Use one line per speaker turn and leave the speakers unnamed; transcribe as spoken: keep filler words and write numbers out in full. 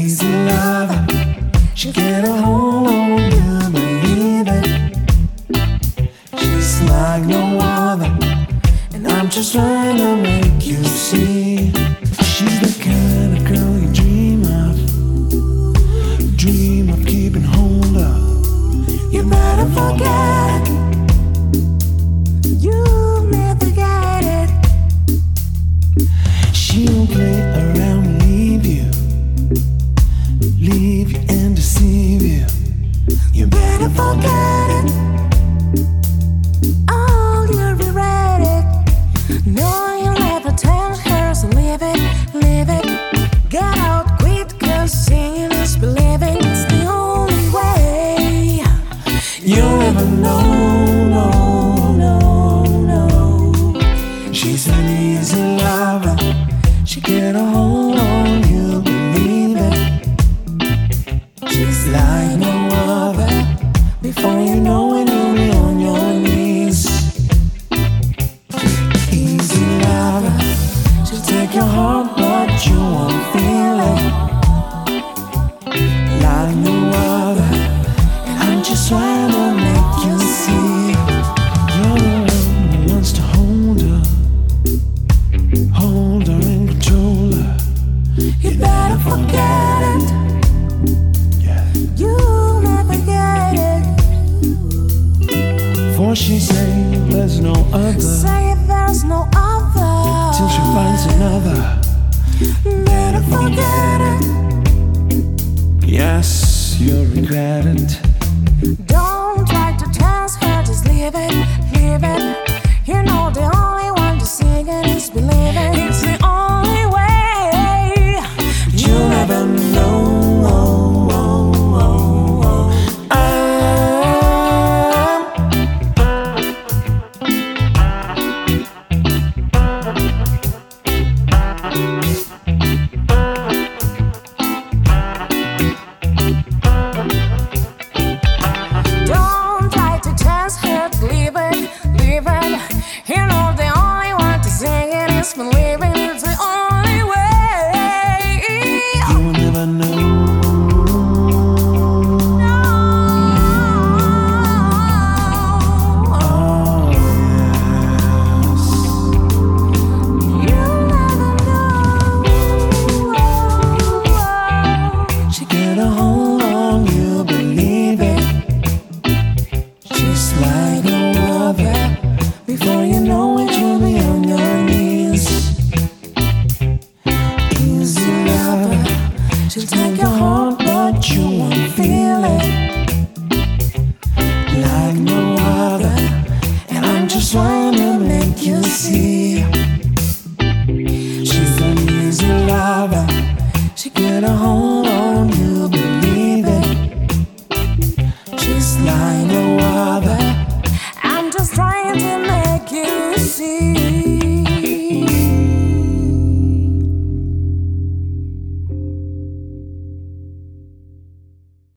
easy lover. She'll get a hold on you, believe it. She's like no other, and I'm just trying to make you see. She's the kind of girl you dream of, dream of keeping hold of. You better forget it. You'll never get it. She won't play around and leave you, leave you and deceive you. You better forget it. Oh, you'll regret it. No, you'll never tell her, so leave it, leave it. Get out quick, cause seeing is believing. It's the only way you'll ever know, no, no, no. She's an easy lover. She get a hold on you, believe it. She's like no other. Before you know it, you'll be on your knees. Easy lover. She'll take your heart, but you won't feel it. Like no other. And I'm just trying to make you see. You're the one who wants to hold her, hold her and control her. You better forget it. Yeah. You'll never get it. For she say there's no other,
Say there's no other
till she finds another.
Better forget it.
Yes, you'll regret it.
Don't try to test her, just leave it, leave it. You know the only one to sing it is believing. It's the only way
You'll never know.
Don't try to test her, just leave it, leave it. You know the only one to sing it is believing. It's the only way.
You'll never know. Oh, yes.
You'll never know.
She get a hold on you, believe it. She's like no other. Before you know it, you'll be on your knees. Easy lover. She'll take your heart.